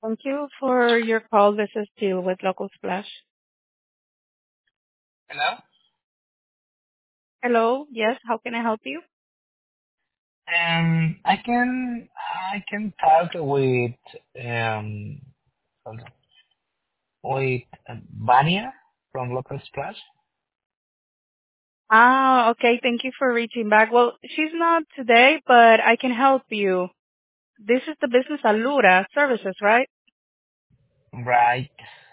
Thank you for your call. This is Jill with Local Splash. Hello? Hello. Yes, how can I help you? I can talk with hold on, with Vania from Local Splash. Okay. Thank you for reaching back. Well, she's not today, but I can help you. This is the business Alura services, right? Right.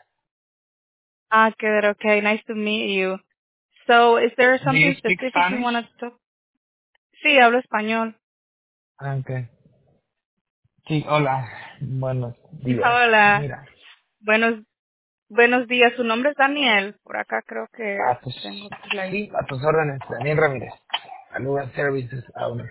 Good. Okay. Nice to meet you. So, is there Do you something speak specific you Spanish? want to talk? Sí, hablo español. Okay. Sí, hola. Buenos días. Hola. Mira, Buenos días. Su nombre es Daniel. Por acá creo que a tus, tengo la... sí, a tus órdenes, Daniel Ramírez. Aluga Services Owner.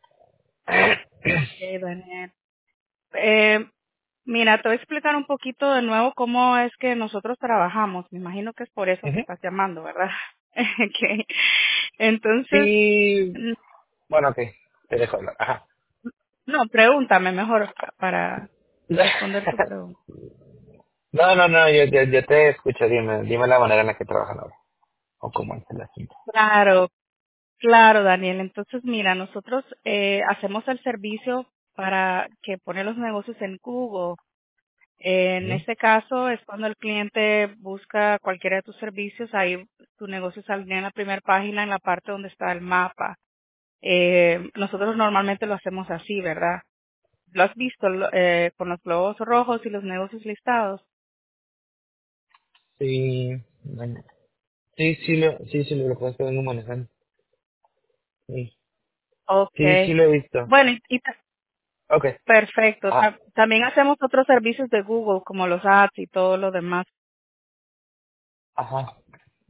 Ok, Daniel. Eh, Mira, te voy a explicar un poquito de nuevo cómo es que nosotros trabajamos. Me imagino que es por eso que Ujú. estás llamando, ¿verdad? Ok. Entonces, Sí, n- bueno, ok, te dejo hablar. Ajá. no, pregúntame mejor para responder tu pregunta. No, yo te escucho, dime la manera en la que trabajan ahora, o cómo es el asunto. Claro, claro, Daniel. Entonces, mira, nosotros hacemos el servicio para que pone los negocios en Google. En Ujú. este caso es cuando el cliente busca cualquiera de tus servicios, ahí tu negocio saldría en la primera página en la parte donde está el mapa. Nosotros normalmente lo hacemos así, ¿verdad? ¿Lo has visto con los globos rojos y los negocios listados? Sí, bueno, sí, lo que vengo manejando. Sí, sí Okay. lo he visto. Bueno, Okay. perfecto. Ah, También hacemos otros servicios de Google como los ads y todo lo demás. ajá.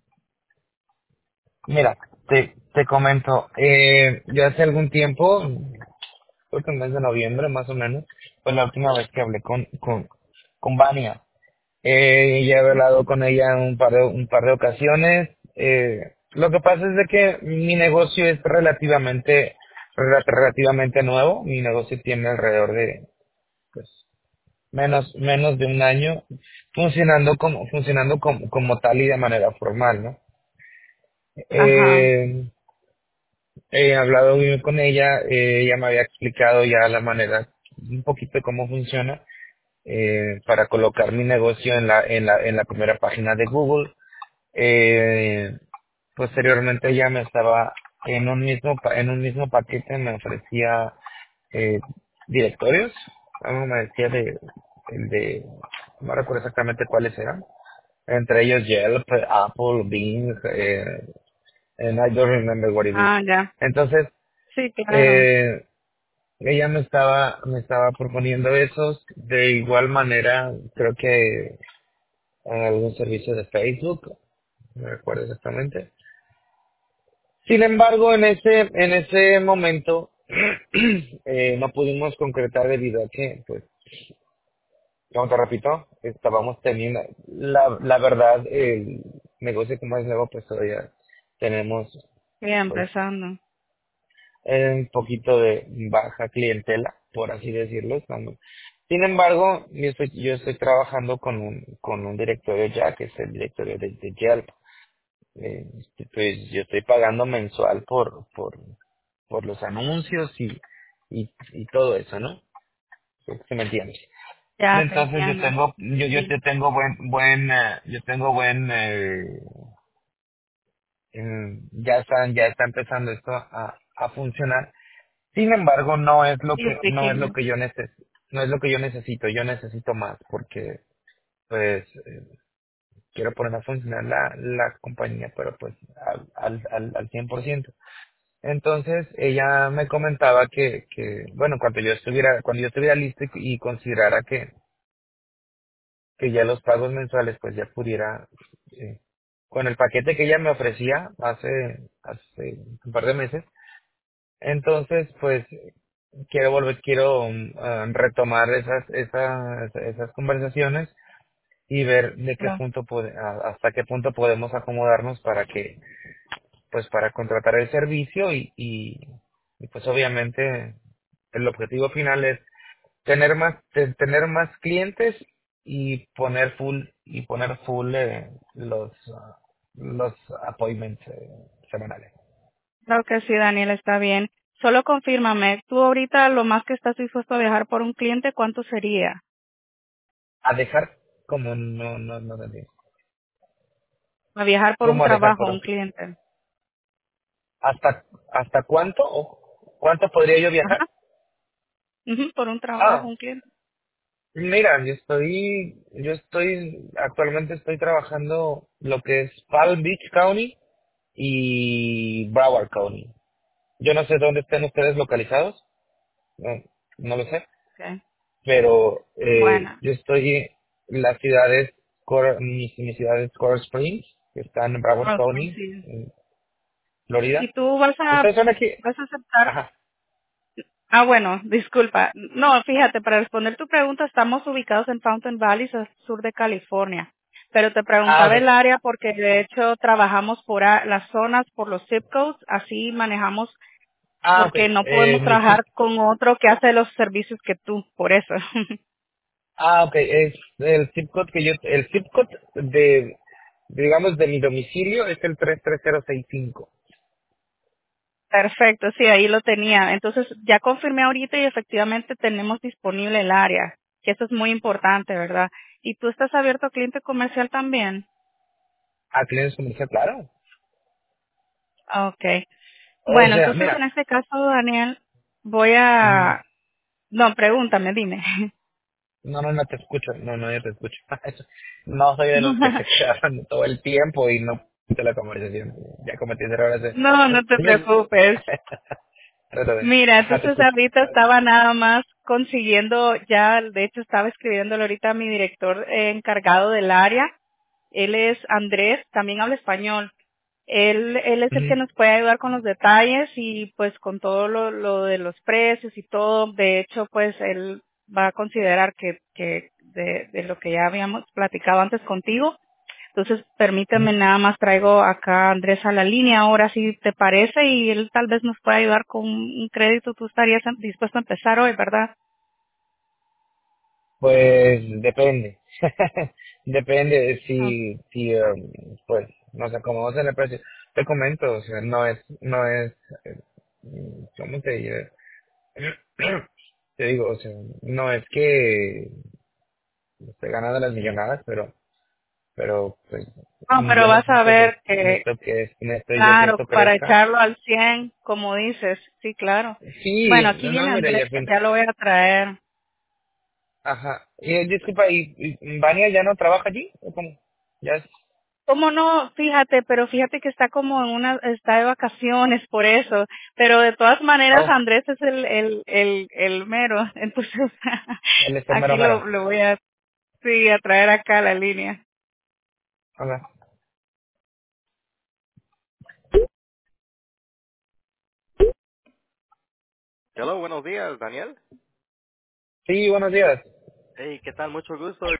Mira, te comento, yo hace algún tiempo, creo que en el mes de noviembre más o menos, fue la última vez que hablé con Vania. Ya he hablado con ella un par de ocasiones. Lo que pasa es de que mi negocio es relativamente nuevo. Mi negocio tiene alrededor de, pues, menos de un año funcionando como tal y de manera formal, ¿no? Ajá, Eh, He hablado bien con ella, ella me había explicado ya la manera, un poquito de cómo funciona, para colocar mi negocio en la primera página de Google. Eh, Posteriormente ella me estaba en un mismo paquete me ofrecía eh, directorios. Algo me decía no recuerdo exactamente cuáles eran. Entre ellos Yelp, Apple, Bing, and I don't remember what it is. ya. Entonces, Sí, claro. eh, ella me estaba proponiendo esos. De igual manera, creo que algún servicio de Facebook, no recuerdo exactamente. Sin embargo, en ese momento no pudimos concretar debido a que, pues, como te repito, estábamos teniendo, la verdad, el negocio como es nuevo, pues todavía tenemos, Sí, pues, empezando. un poquito de baja clientela, por así decirlo. Sin embargo, yo estoy trabajando con un directorio ya, que es el directorio de Yelp. Pues yo estoy pagando mensual por los anuncios y todo eso, ¿no? ¿Sí me entiendes? Ya te Entonces yo entiendo. tengo, yo Sí. tengo ya está empezando esto a funcionar. Sin embargo, Sí, speaking. no es lo que yo necesito. Yo necesito más porque, pues, quiero poner a funcionar la compañía, pero pues al 100%. Entonces ella me comentaba bueno, cuando yo estuviera listo y considerara que ya los pagos mensuales pues ya pudiera, con el paquete que ella me ofrecía hace un par de meses. Entonces pues quiero retomar esas conversaciones y ver Claro. hasta qué punto podemos acomodarnos para contratar el servicio y pues obviamente el objetivo final es tener más clientes y poner full los appointments semanales. Creo que sí, Daniel, está bien. Solo confírmame, tú ahorita lo más que estás dispuesto a viajar por un cliente, ¿cuánto sería? A dejar como no entendí. A viajar por un ¿Cómo a dejar trabajo, por un cliente. hasta cuánto o cuánto podría yo viajar? Ajá. Ujú, por un trabajo, Ah, un cliente. mira, actualmente estoy trabajando lo que es Palm Beach County y Broward County. Yo no sé dónde estén ustedes localizados, no, no lo sé, Okay. pero Bueno, yo estoy en las ciudades, mi ciudad es Coral Springs, que está en Broward okay, County, sí. en ¿Y Florida. tú ¿Ustedes son aquí? vas a aceptar? Ajá. Ah, bueno, disculpa. No, fíjate, para responder tu pregunta, estamos ubicados en Fountain Valley, al sur de California. Pero te Ah, preguntaba ok. el área porque de hecho trabajamos por las zonas, por los zip codes, así manejamos Ah, ok. porque no podemos trabajar con otro que hace los servicios que tú, por eso. Ok, es el zip code digamos, de mi domicilio es el 33065. Perfecto, sí, ahí lo tenía. Entonces, ya confirmé ahorita y efectivamente tenemos disponible el área, que eso es muy importante, ¿verdad? ¿Y tú estás abierto a cliente comercial también? A clientes comerciales, claro. Okay. O Bueno, sea, entonces en mira, este caso, Daniel, voy mm, a... No, pregúntame, dime. no te escucho, no, yo te escucho. No soy de los que se quedan todo el tiempo y no de la conversación. Ya cometí errores de... No, no te Dime, preocupes. trata de... Mira, Ajá, te entonces escucho. ahorita estaba nada más consiguiendo, ya de hecho estaba escribiéndole ahorita a mi director encargado del área. Él es Andrés, también habla español. Él es el que Ujú. nos puede ayudar con los detalles y pues con todo lo de los precios y todo. De hecho, pues él va a considerar que de lo que ya habíamos platicado antes contigo. Entonces, permíteme Ujú. nada más traigo acá a Andrés a la línea ahora, si te parece, y él tal vez nos pueda ayudar con un crédito. Tú estarías dispuesto a empezar hoy, ¿verdad? Pues depende. Depende de Ah, pues, no sé, cómo va a ser el precio. Te comento, o sea, ¿cómo te diré? Te digo, o sea, no es que esté ganando las millonadas, pero, pues, no, pero yo vas a ver que, necesito yo que claro, esto para crezca. echarlo al 100, como dices, sí, claro. Bueno, Sí, aquí no, viene mira, Andrés, ya fin. ya lo voy a traer. Ajá. Y disculpa, ¿y Vania ya no trabaja allí? ¿O cómo? Ya es ¿Cómo no? Fíjate, pero fíjate que está como está de vacaciones por eso. Pero de todas maneras, oh, Andrés es el mero. Entonces, él es el aquí mero mero. lo voy a, sí, a traer acá a la línea. Hola. Hello, buenos días, Daniel. Sí, buenos días. Hey, ¿qué tal? Mucho gusto.